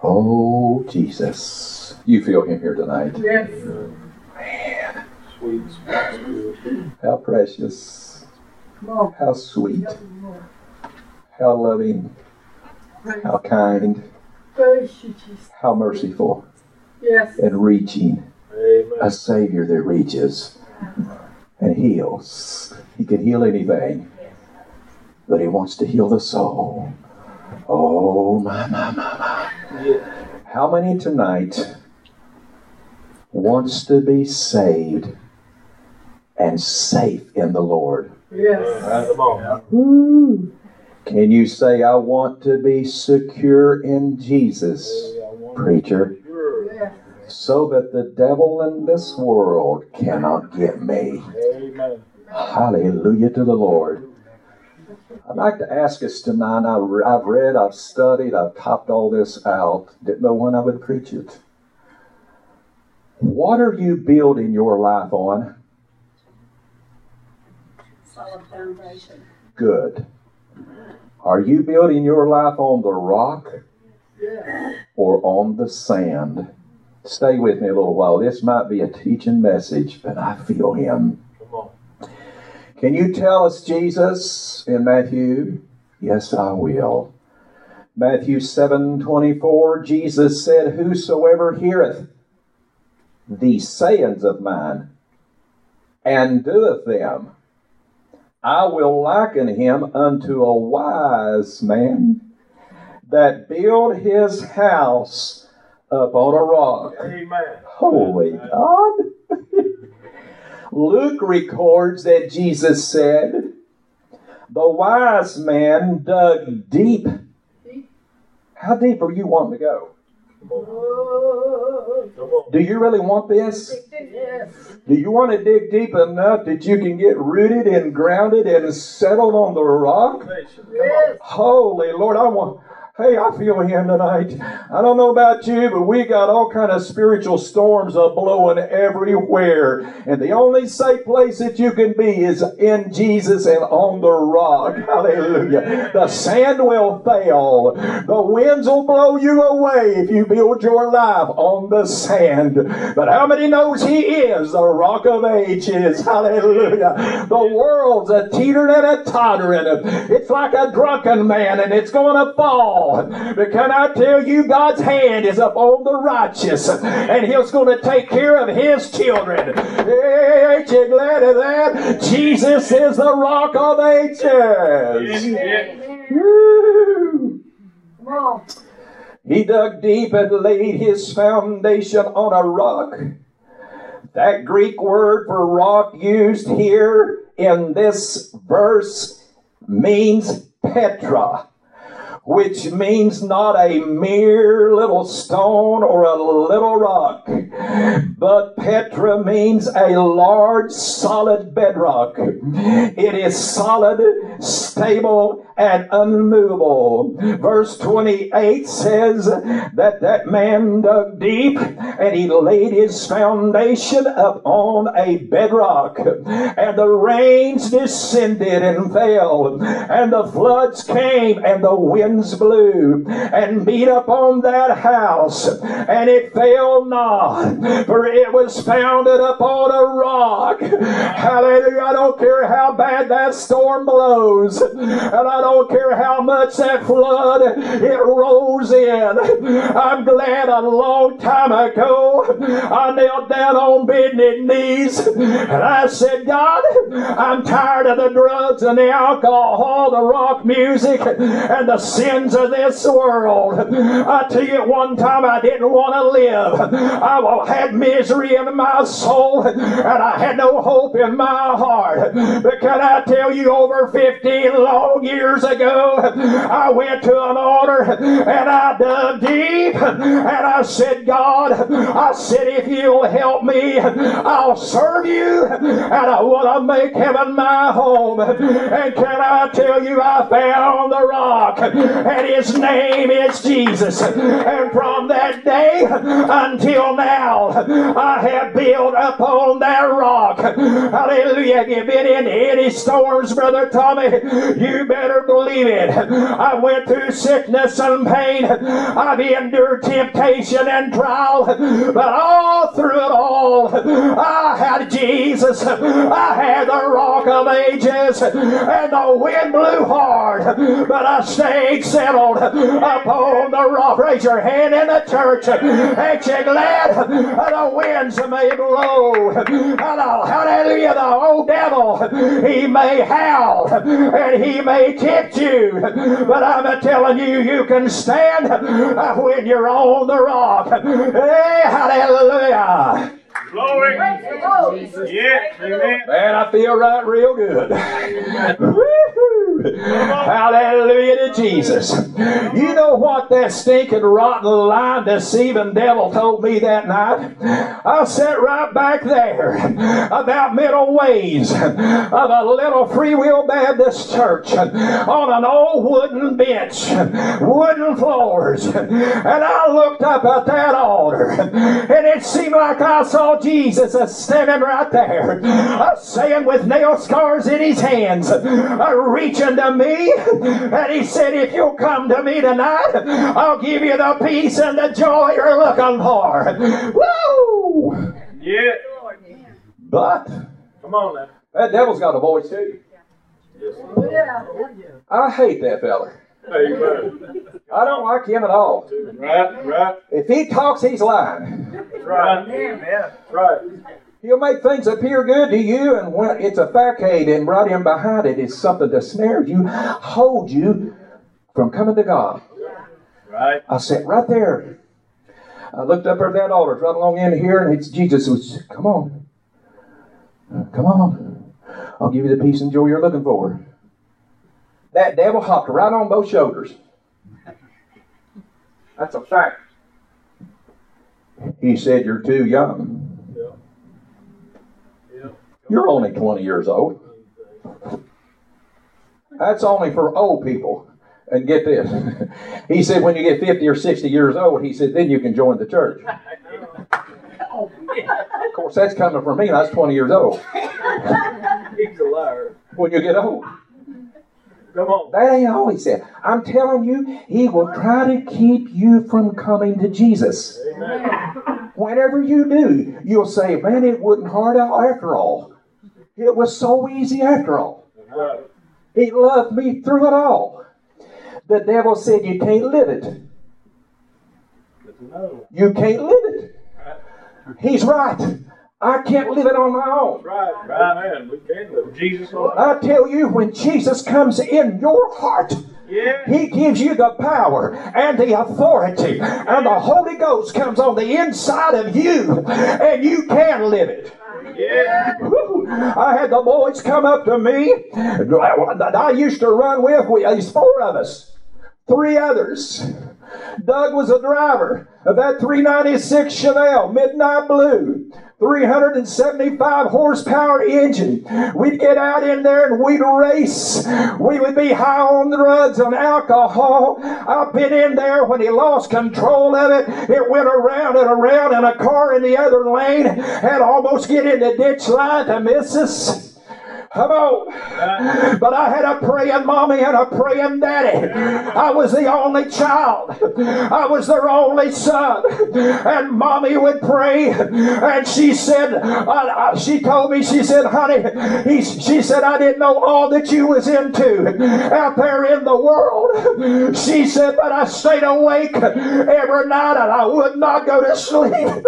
Oh, Jesus. You feel him here tonight. Yes. Man. Sweet, sweet. How precious. How sweet. How loving. How kind. How merciful. Yes. And reaching. Amen. A Savior that reaches and heals. He can heal anything. But he wants to heal the soul. Oh, my. Yeah. How many tonight wants to be saved and safe in the Lord? Yes. Come on. Can you say, I want to be secure in Jesus, preacher, Yes. so that the devil in this world cannot get me? Amen. Hallelujah to the Lord. I'd like to ask us tonight, I've read, I've studied, I've topped all this out. Didn't know when I would preach it. What are you building your life on? Solid foundation. Good. Are you building your life on the rock or on the sand? Stay with me a little while. This might be a teaching message, but I feel him. Come on. Can you tell us Jesus in Matthew? Yes, I will. Matthew 7:24, Jesus said, whosoever heareth these sayings of mine and doeth them, I will liken him unto a wise man that built his house upon a rock. Amen. Holy God. Luke records that Jesus said, the wise man dug deep. How deep are you wanting to go? Come on. Do you really want this? Yes. Do you want to dig deep enough that you can get rooted and grounded and settled on the rock? Come on. Yes. Holy Lord, hey, I feel him tonight. I don't know about you, but we got all kind of spiritual storms blowing everywhere. And the only safe place that you can be is in Jesus and on the rock. Hallelujah. The sand will fail. The winds will blow you away if you build your life on the sand. But how many knows he is the rock of ages? Hallelujah. The world's a teetering and a tottering. It's like a drunken man and it's going to fall. But can I tell you, God's hand is upon the righteous, and he's going to take care of his children. Hey, ain't you glad of that? Jesus is the rock of ages. Woo. Come on. He dug deep and laid his foundation on a rock. That Greek word for rock used here in this verse means Petra, which means not a mere little stone or a little rock, but Petra means a large, solid bedrock. It is solid, stable, and unmovable. Verse 28 says that man dug deep and he laid his foundation upon a bedrock, and the rains descended and fell, and the floods came, and the winds blew and beat upon that house, and it fell not, for it was founded upon a rock. Hallelujah. I don't care how bad that storm blows, and I don't care how much that flood it rolls in. I'm glad a long time ago I knelt down on bended knees and I said, God, I'm tired of the drugs and the alcohol, the rock music, and the sins of this world. I tell you, at one time I didn't want to live. I had misery in my soul and I had no hope in my heart. But can I tell you, over 15 long years ago, I went to an altar and I dug deep and I said, God, I said, if you'll help me, I'll serve you, and I want to make heaven my home. And can I tell you, I found the rock, and his name is Jesus. And from that day until now, I have built upon that rock. Hallelujah. Have you been in any storms, Brother Tommy? me, you better believe it. I went through sickness and pain. I've endured temptation and trial. But all through it all, I had Jesus. I had the Rock of Ages. And the wind blew hard. But I stayed settled upon the rock. Raise your hand in the church. Ain't you glad the winds may blow? Hallelujah. The old devil, he may howl and he may tempt you, but I'm telling you, you can stand when you're on the rock. Hey, hallelujah. Glory. Yeah, amen. Man, I feel right real good. Hallelujah to Jesus. You know what that stinking, rotten, lying, deceiving devil told me that night? I sat right back there about middle ways of a little Free Will Baptist church on an old wooden bench, wooden floors, and I looked up at that altar, and it seemed like I saw Jesus standing right there, saying with nail scars in his hands, reaching to me, and he said, if you'll come to me tonight, I'll give you the peace and the joy you're looking for. Woo! Yeah. But Come on now. that devil's got a voice too. Yes. Oh, yeah. I hate that fella. Amen. I don't like him at all. Right. If he talks, he's lying. Right. Amen. Right. He'll make things appear good to you, and when it's a facade, and right in behind it is something to snare you, hold you from coming to God. Right. I sat right there. I looked up at that altar, right along in here, and it's Jesus was, come on. Come on. I'll give you the peace and joy you're looking for. That devil hopped right on both shoulders. That's a fact. He said, you're too young. You're only 20 years old. That's only for old people. And get this. He said when you get 50 or 60 years old, he said, then you can join the church. Of course, that's coming from me. I was 20 years old. He's a liar. When you get old. Come on. That ain't all he said. I'm telling you, he will try to keep you from coming to Jesus. Amen. Whenever you do, you'll say, man, it wasn't hard out after all. It was so easy after all. Right. He loved me through it all. The devil said you can't live it. You can't live it. He's right. I can't live it on my own. Right. Man, we can live. Jesus Lord. I tell you, when Jesus comes in your heart, Yeah. he gives you the power and the authority, and the Holy Ghost comes on the inside of you, and you can live it. Yeah. Woo. I had the boys come up to me that I used to run with. There's 4 of us, 3 others. Doug was a driver of that 396 Chevelle, midnight blue, 375 horsepower engine. We'd get out in there and we'd race. We would be high on drugs and alcohol. I've been in there when he lost control of it. It went around and around, and a car in the other lane had almost get in the ditch line to miss us. Come on. But I had a praying mommy and a praying daddy. I was the only child. I was their only son. And mommy would pray. And she said, she told me, she said, honey, she said, I didn't know all that you was into out there in the world. She said, but I stayed awake every night and I would not go to sleep.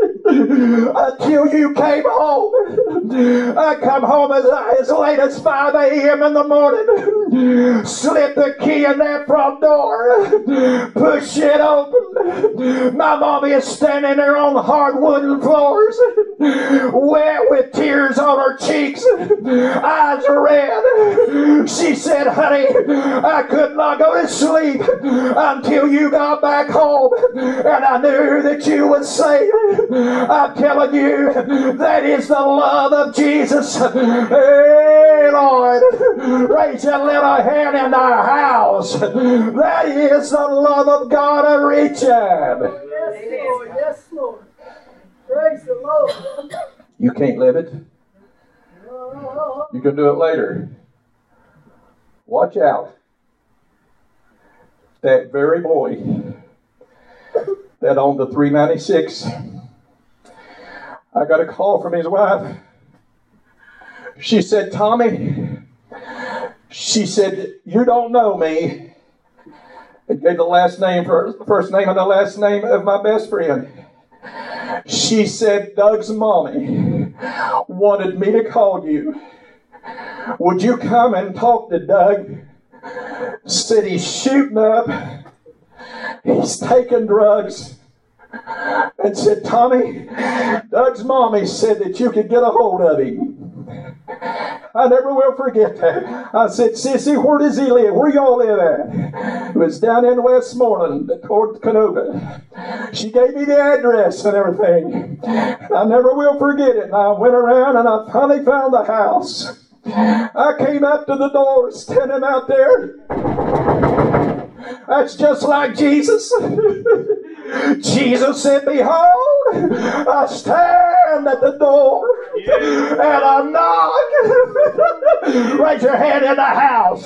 Until you came home. I come home as late as 5 a.m. in the morning. Slip the key in that front door. Push it open. My mommy is standing there on the hard wooden floors, wet with tears on her cheeks, eyes red. She said, honey, I could not go to sleep until you got back home, and I knew that you would save. I'm telling you, that is the love of Jesus. Hey, Lord, raise your little hand in the house. That is the love of God a reaching. Yes, Lord. Yes, Lord. Praise the Lord. You can't live it. You can do it later. Watch out. That very boy that owned the 396, I got a call from his wife. She said, Tommy, she said, you don't know me. It gave the last name, first name and the last name of my best friend. She said, Doug's mommy wanted me to call you. Would you come and talk to Doug? Said he's shooting up. He's taking drugs. And said, Tommy, Doug's mommy said that you could get a hold of him. I never will forget that. I said, Sissy, where does he live? Where y'all live at? It was down in Westmoreland toward Canoga. She gave me the address and everything. I never will forget it. And I went around and I finally found the house. I came up to the door, standing out there. That's just like Jesus. Jesus said, behold, I stand at the door and I knock. Raise your hand in the house.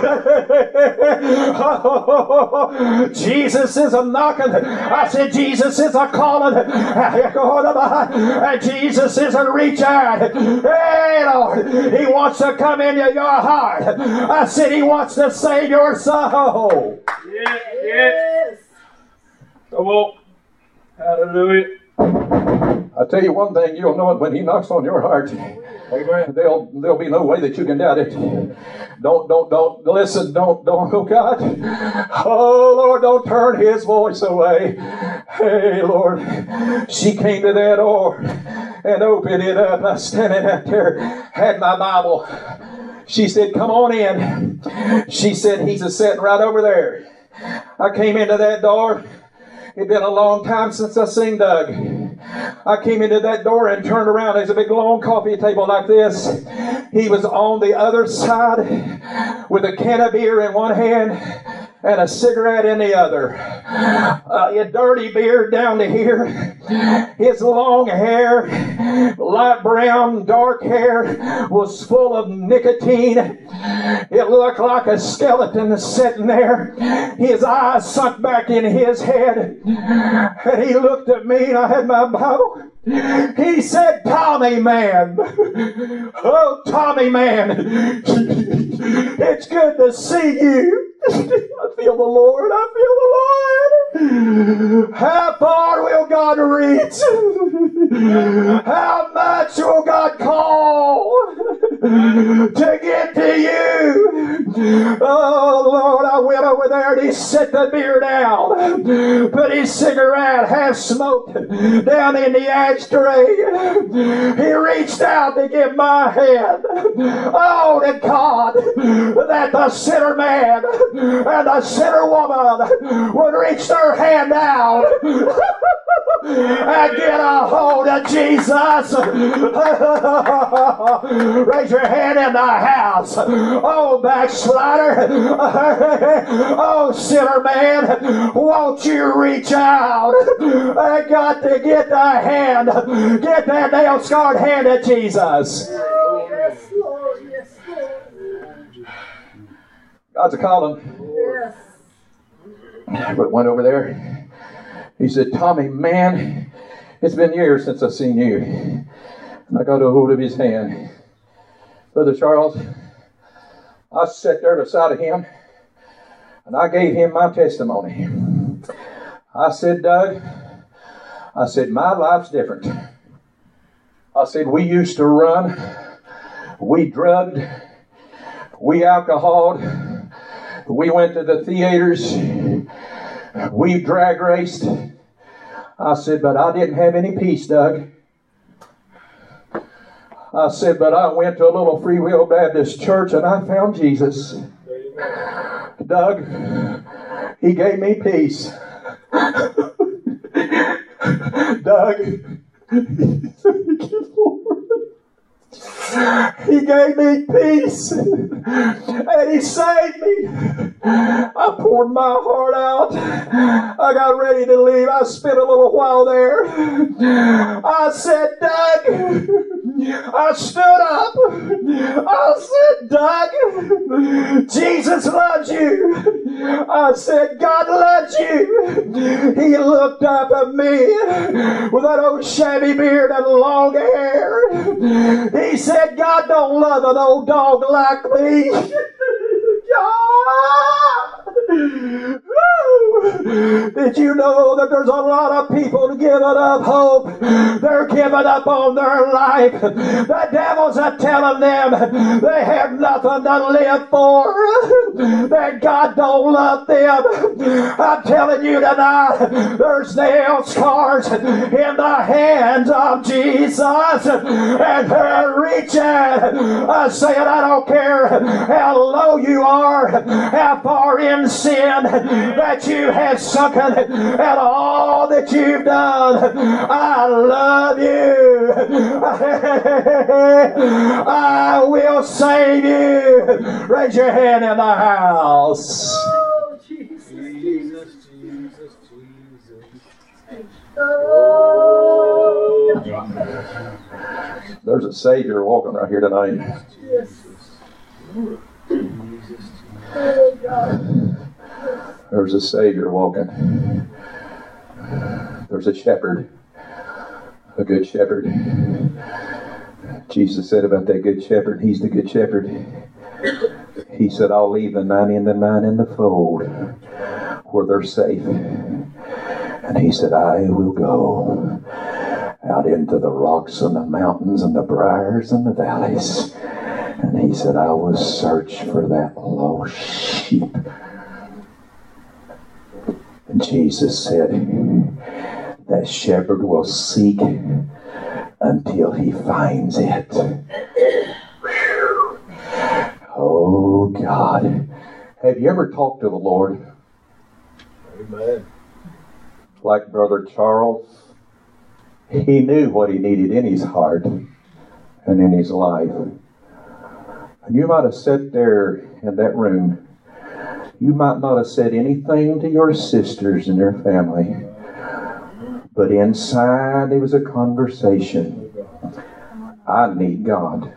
Jesus is a knocking. I said, Jesus is a calling. And Jesus is a reach out. Hey, Lord, He wants to come into your heart. I said, He wants to save your soul. Yes. Come on. Hallelujah. I'll tell you one thing, you'll know it when He knocks on your heart. Amen. There'll be no way that you can doubt it. Don't listen, don't, oh God. Oh Lord, don't turn His voice away. Hey Lord, she came to that door and opened it up. I was standing out there, had my Bible. She said, come on in. She said, he's sitting right over there. I came into that door. It'd been a long time since I seen Doug. I came into that door and turned around. There's a big long coffee table like this. He was on the other side with a can of beer in one hand and a cigarette in the other. A dirty beard down to here. His long hair, light brown, dark hair, was full of nicotine. It looked like a skeleton sitting there. His eyes sunk back in his head. And he looked at me, and I had my Bible. He said, Tommy man. Oh, Tommy man. It's good to see you. I feel the Lord. I feel the Lord. How far will God reach? How much will God call to get to you? Oh, Lord, I went over there and He set the beer down. Put his cigarette, half smoked, down in the ashtray. He reached out to give my hand. Oh, to God, that the sinner man and the sinner woman would reach their hand out and get a hold of Jesus. Raise your hand in the house. Oh, backslider. Oh, sinner man, won't you reach out? I got to get the hand, get that nail-scarred hand of Jesus. Oh, yes, Lord. Yes, Lord. God's a calling. Yes. But went over there. He said, Tommy, man, it's been years since I've seen you. And I got a hold of his hand. Brother Charles, I sat there beside of him and I gave him my testimony. I said, Doug, I said, my life's different. I said, we used to run, we drugged, we alcoholed, we went to the theaters, we drag raced. I said, but I didn't have any peace, Doug. I said, but I went to a little Free Will Baptist church and I found Jesus. Doug, He gave me peace. Doug, He gave me peace and He saved me. I poured my heart out. I got ready to leave. I spent a little while there. I said, Doug, I stood up. I said, Doug, Jesus loves you. I said, God loves you. He looked up at me with that old shabby beard and long hair. He said, God don't love an old dog like me. Did you know that there's a lot of people giving up hope? They're giving up on their life. The devil's telling them they have nothing to live for, that God don't love them. I'm telling you tonight, there's nail scars in the hands of Jesus, and they're reaching, saying, I don't care how low you are, how far in sin that you have sunken, and all that you've done. I love you. I will save you. Raise your hand in the house. Oh, Jesus. Jesus. Oh, There's a Savior walking right here tonight. yes. Oh, God. There's a Savior walking. There's a shepherd, a good shepherd. Jesus said about that good shepherd, he's the good shepherd. He said, I'll leave the 99 in the fold where they're safe. And he said, I will go out into the rocks and the mountains and the briars and the valleys. And he said, I will search for that lost sheep. And Jesus said, that shepherd will seek until he finds it. Oh, God. Have you ever talked to the Lord? Amen. Like Brother Charles? He knew what he needed in his heart and in his life. And you might have sat there in that room. You might not have said anything to your sisters and your family. But inside there was a conversation. I need God.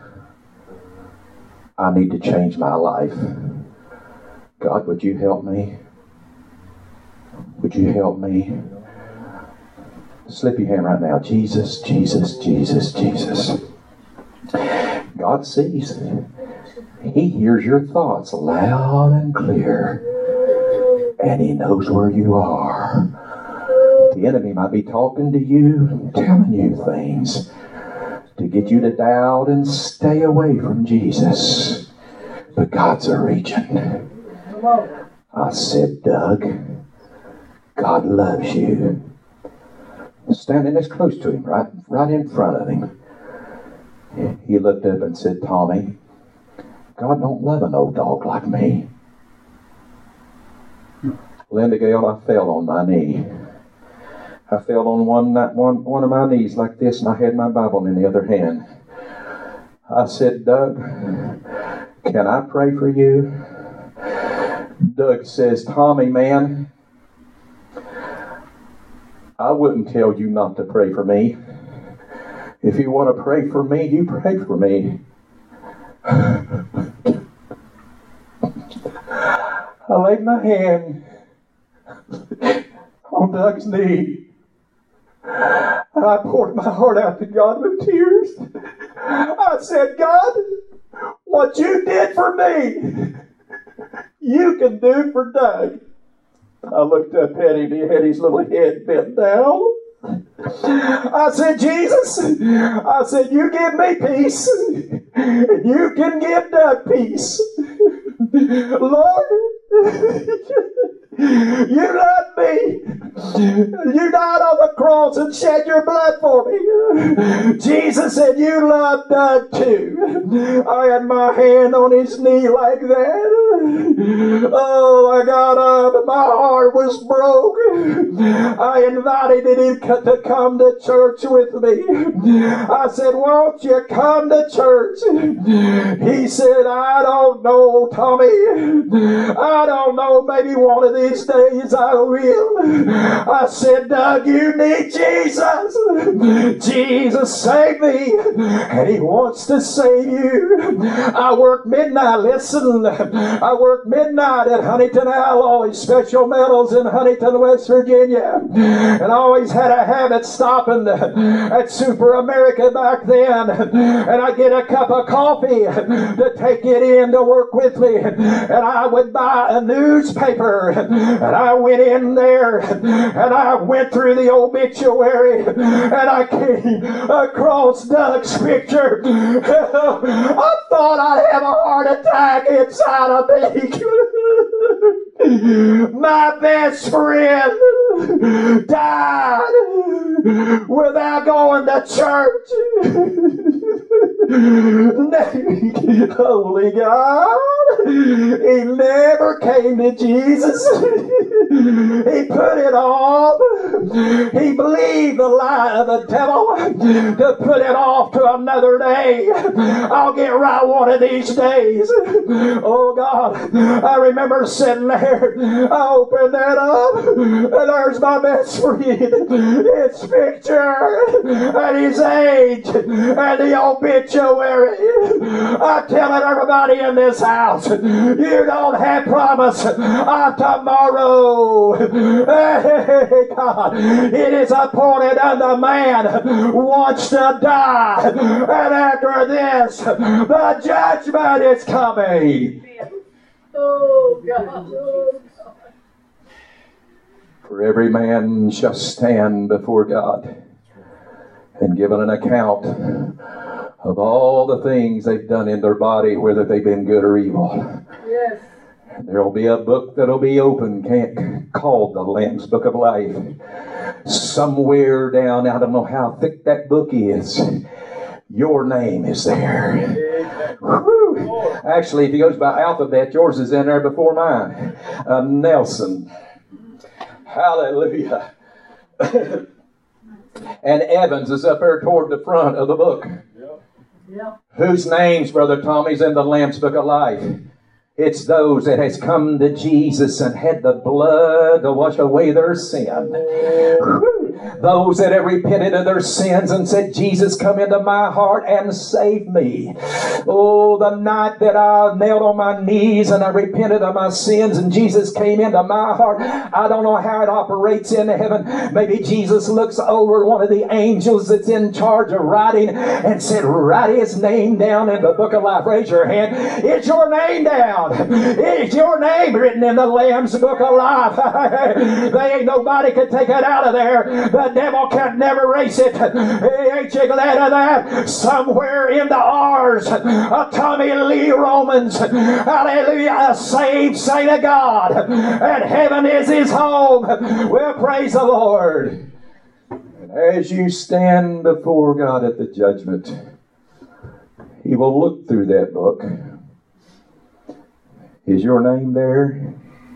I need to change my life. God, would you help me? Would you help me? Slip your hand right now. Jesus, Jesus, Jesus, Jesus. God sees. He hears your thoughts loud and clear. And He knows where you are. The enemy might be talking to you, telling you things to get you to doubt and stay away from Jesus. But God's a reaching. I said, Doug, God loves you. Standing this close to him, right in front of him. He looked up and said, Tommy, God don't love an old dog like me. Linda Gale, I fell on my knee. I fell on one of my knees like this, and I had my Bible in the other hand. I said, Doug, can I pray for you? Doug says, Tommy, man, I wouldn't tell you not to pray for me. If you want to pray for me, you pray for me. I laid my hand on Doug's knee. And I poured my heart out to God with tears. I said, God, what you did for me, you can do for Doug. I looked up at him. He had his little head bent down. I said, Jesus, I said, you give me peace, and you can give Doug peace. Lord, you love me. You died on the cross and shed your blood for me. Jesus said, you love Doug too. I had my hand on his knee like that. Oh, I got up and my heart was broke. I invited him to come to church with me. I said, won't you come to church? He said, I don't know, Tommy. I don't know, maybe one of these days I will. I said, Doug, you need Jesus. Jesus saved me, and He wants to save you. I work midnight. Listen, I work midnight at Huntington Alloy Special Metals in Huntington, West Virginia, and I always had a habit stopping at Super America back then, and I get a cup of coffee to take it in to work with me, and I would buy a newspaper, and I went in there, and I went through the obituary, and I came across Doug's picture. I thought I'd have a heart attack inside of me. My best friend died without going to church. Holy God, he never came to Jesus. He put it off. He believed the lie of the devil to put it off to another day. I'll get right one of these days. Oh God, I remember sitting there. I opened that up, and there's my best friend. His picture and his age and the obituary. I'm telling everybody in this house, you don't have promise of tomorrow. Hey, God, it is appointed unto man once to die, and after this, the judgment is coming. Oh, God. For every man shall stand before God and give an account of all the things they've done in their body, whether they've been good or evil. Yes. There will be a book that will be open, called the Lamb's Book of Life. Somewhere down, I don't know how thick that book is, your name is there. Whew. Actually, if he goes by alphabet, yours is in there before mine. Nelson. Hallelujah. And Evans is up there toward the front of the book. Yeah. Whose names, Brother Tommy's in the Lamb's Book of Life? It's those that has come to Jesus and had the blood to wash away their sin. Whew. Those that have repented of their sins and said, Jesus, come into my heart and save me. Oh, the night that I knelt on my knees and I repented of my sins and Jesus came into my heart. I don't know how it operates in heaven. Maybe Jesus looks over one of the angels that's in charge of writing and said, write his name down in the book of life. Raise your hand. Is your name down? Is your name written in the Lamb's Book of Life? There ain't nobody can take it out of there. The devil can never erase it. Ain't you glad of that? Somewhere in the R's of Tommy Lee Romans, hallelujah, a saved saint of God, and heaven is his home. Well, praise the Lord. And as you stand before God at the judgment, He will look through that book. Is your name there?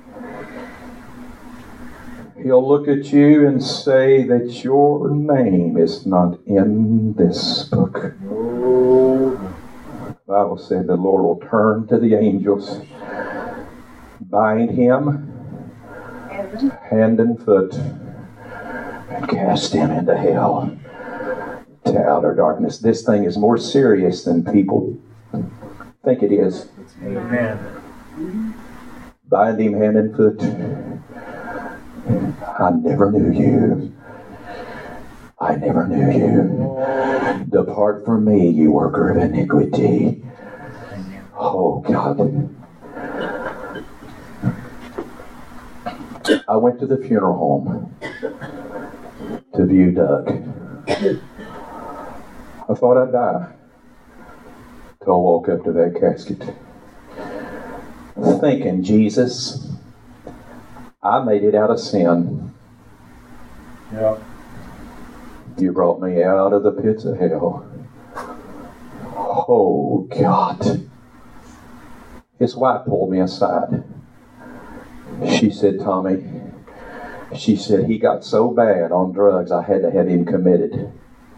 He'll look at you and say that your name is not in this book. The Bible said the Lord will turn to the angels, bind him hand and foot, and cast him into hell to outer darkness. This thing is more serious than people think it is. Amen. Bind him hand and foot. I never knew you. I never knew you. Depart from me, you worker of iniquity. Oh, God. I went to the funeral home to view Doug. I thought I'd die till I walk up to that casket. Thinking, Jesus, I made it out of sin. Yeah. You brought me out of the pits of hell. Oh, God. His wife pulled me aside. She said, Tommy, she said, he got so bad on drugs, I had to have him committed.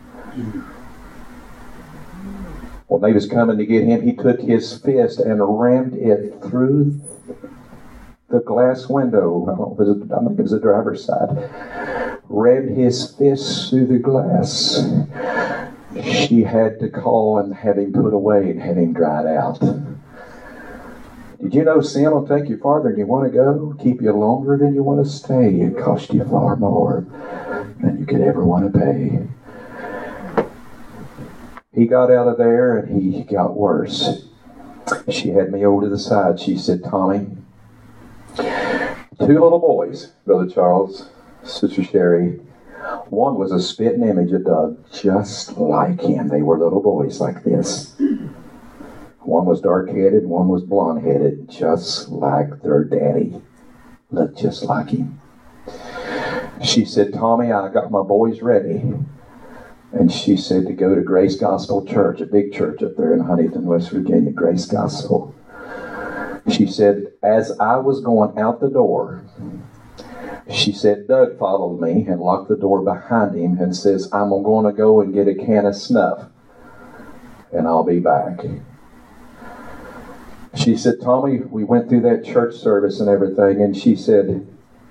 When they was coming to get him, he took his fist and rammed it through the glass window. I think it was the driver's side. Rammed his fist through the glass. She had to call and have him put away and have him dried out. Did you know sin will take you farther than you want to go, keep you longer than you want to stay, and cost you far more than you could ever want to pay? He got out of there and he got worse. She had me over to the side. She said, Tommy, 2 little boys, Brother Charles, Sister Sherry. One was a spitting image of Doug, just like him. They were little boys like this. One was dark-headed, one was blonde-headed, just like their daddy. Looked just like him. She said, Tommy, I got my boys ready. And she said to go to Grace Gospel Church, a big church up there in Huntington, West Virginia, Grace Gospel. She said, as I was going out the door, she said, Doug followed me and locked the door behind him and says, I'm going to go and get a can of snuff and I'll be back. She said, Tommy, we went through that church service and everything, and she said,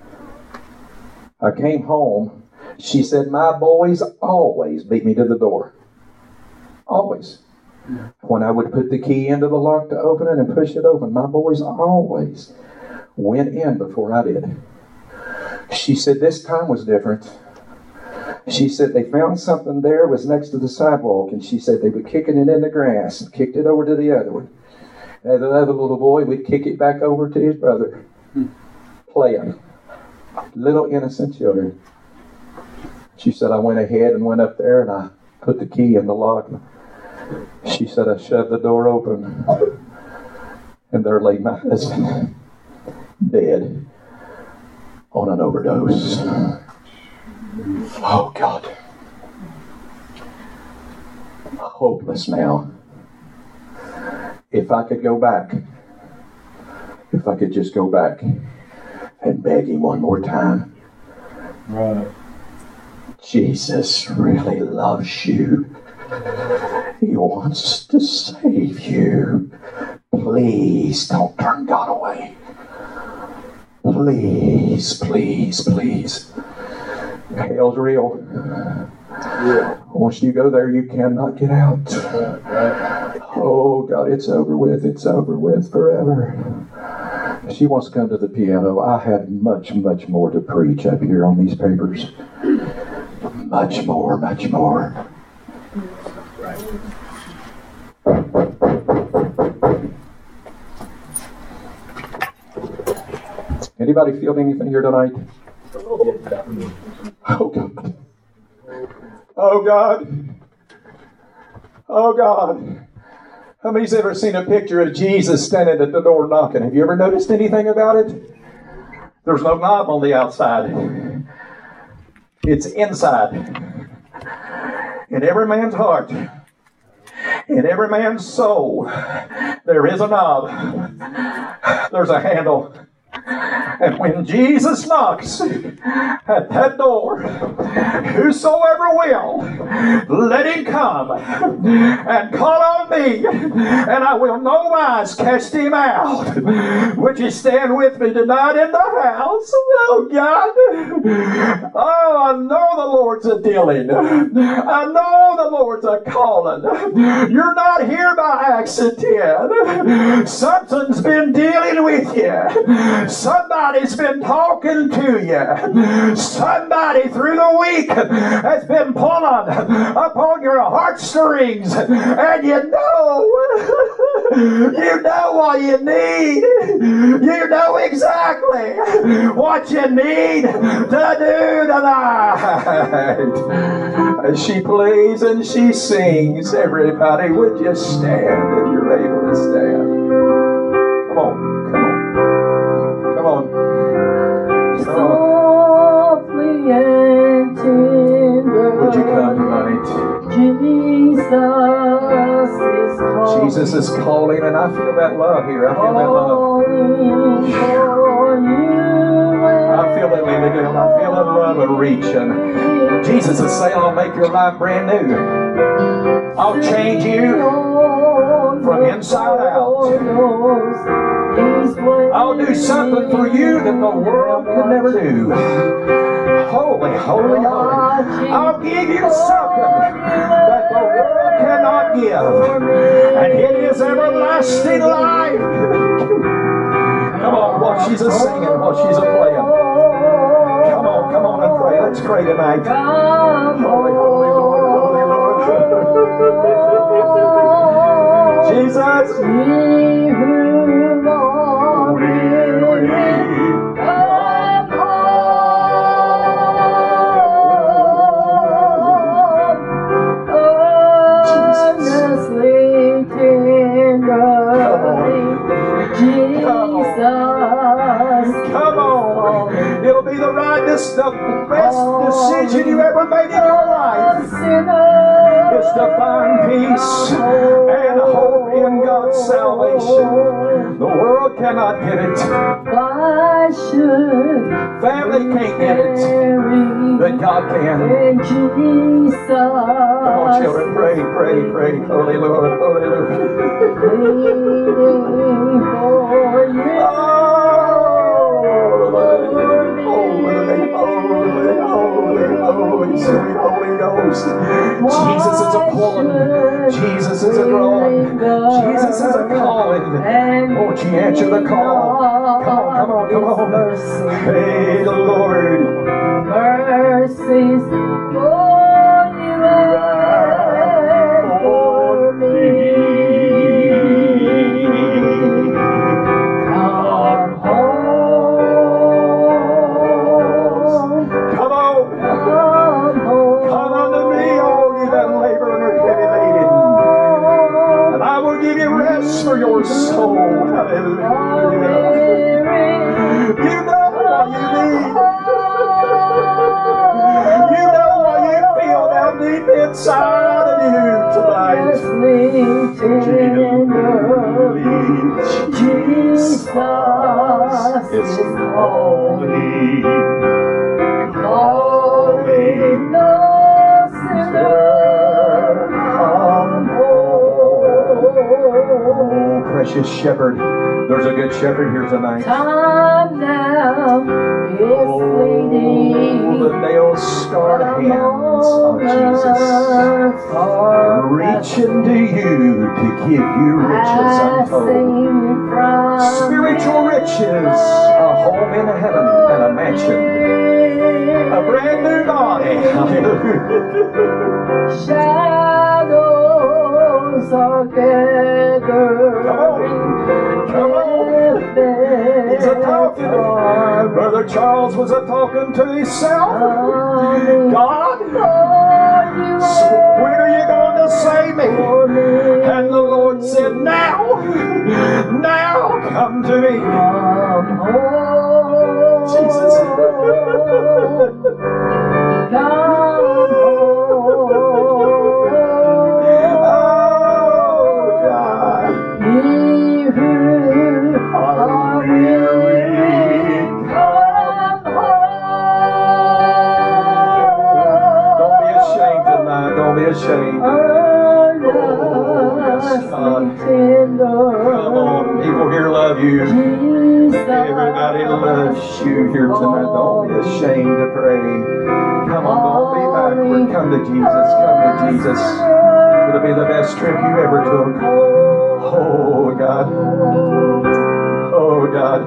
I came home. She said, my boys always beat me to the door. Always. When I would put the key into the lock to open it and push it open, my boys always went in before I did. She said, this time was different. She said they found something there, was next to the sidewalk, and she said they were kicking it in the grass and kicked it over to the other one. And the other little boy would kick it back over to his brother. Playing. Little innocent children. She said, I went ahead and went up there and I put the key in the lock. She said, I shoved the door open. And there lay my husband, dead on an overdose. Oh, God. Hopeless now. If I could go back, if I could just go back and beg him one more time. Right. Jesus really loves you. He wants to save you. Please don't turn God away. Please, please, please. Hell's real. Yeah. Once you go there, you cannot get out. Right. Oh, God, it's over with. It's over with forever. She wants to come to the piano. I have much, much more to preach up here on these papers. Much more, much more. Anybody feel anything here tonight? Oh, God. Oh, God. Oh, God. How many's ever seen a picture of Jesus standing at the door knocking? Have you ever noticed anything about it? There's no knob on the outside. It's inside. In every man's heart, in every man's soul, there is a knob. There's a handle. And when Jesus knocks at that door, whosoever will, let him come and call on me, and I will no wise cast him out. Would you stand with me tonight in the house? Oh, God. Oh, I know the Lord's a dealing. I know the Lord's a calling. You're not here by accident. Something's been dealing with you. Somebody's been talking to you. Somebody through the week has been pulling upon your heartstrings, and you know what you need. You know exactly what you need to do tonight. As she plays and she sings, everybody, would you stand if you're able to stand? Come on, come on. Come on. Come on. Softly and tender. Would you come tonight? Jesus is calling, and I feel that love here. I feel that love. I feel it, Lily Dale. I feel that love of reaching. Jesus is saying, I'll make your life brand new. I'll change you from inside out. I'll do something for you that the world could never do. Holy, holy, holy. I'll give you something that the world cannot give. And it is everlasting life. Come on, while she's a singing, while she's a playing. Come on and pray. Let's pray tonight. Holy, holy Lord, holy Lord. Jesus. Come on. It'll be the rightest, the best decision you ever made in your life. It's to find peace and hope in God's salvation. The world cannot get it. Family can't get it. But God can. Come on, children, pray, pray, pray. Holy Lord, holy Lord. Holy, sweet Holy Ghost. Jesus is a pulling. Jesus is a drawing. Jesus is a calling. Won't you answer the call? Come on, come on, come on. Hey, the Lord. Mercies for you and for me. Come home. Come on. Come unto me, all you that labor and are heavy laden, and I will give you rest for your soul. Hallelujah. You know what you need. You know what you feel down deep inside of you tonight. Jesus is calling. Calling the sinner, come home. Oh, precious shepherd. There's a good shepherd here tonight. Time now is fleeting. The nail-scarred hands of Jesus reach into you to give you riches untold. Spiritual riches, a home in heaven and a mansion, a brand new body. Shadows are gathering. Come on. He's a-talking. Brother Charles was a-talking to himself. God, so when are you going to save me? And the Lord said, now come to me. Jesus. Don't be ashamed. Oh, yes, God. Come on, people here love you. Everybody loves you here tonight. Don't be ashamed to pray. Come on, don't be backward. Come to Jesus. Come to Jesus. It'll be the best trip you ever took. Oh, God. Oh, God.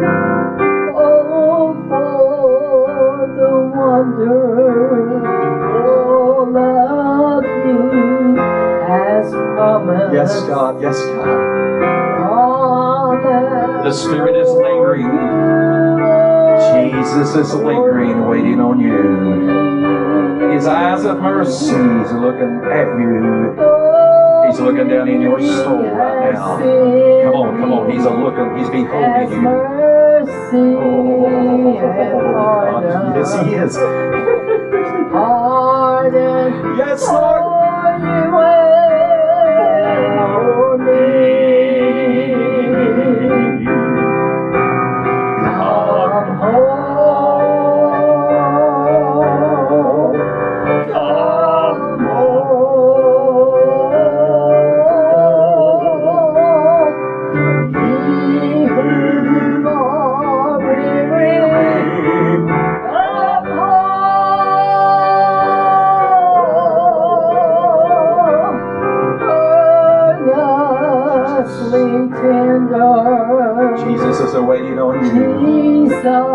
Oh, for the wonder. Yes, God. Yes, God. The Spirit is lingering. Jesus is lingering, waiting on you. His eyes of mercy is looking at you. He's looking down in your soul right now. Come on, come on. He's a-looking. He's beholding you. Oh, God. Yes, He is. Yes, Lord.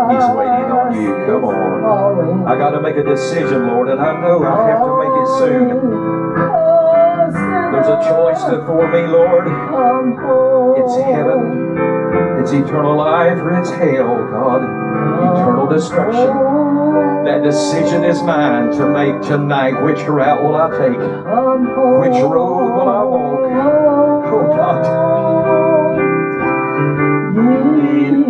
He's waiting on you. Come on. I got to make a decision, Lord, and I know I have to make it soon. There's a choice before me, Lord. It's heaven, it's eternal life, or it's hell, God. Eternal destruction. That decision is mine to make tonight. Which route will I take? Which road will I walk? Oh, God.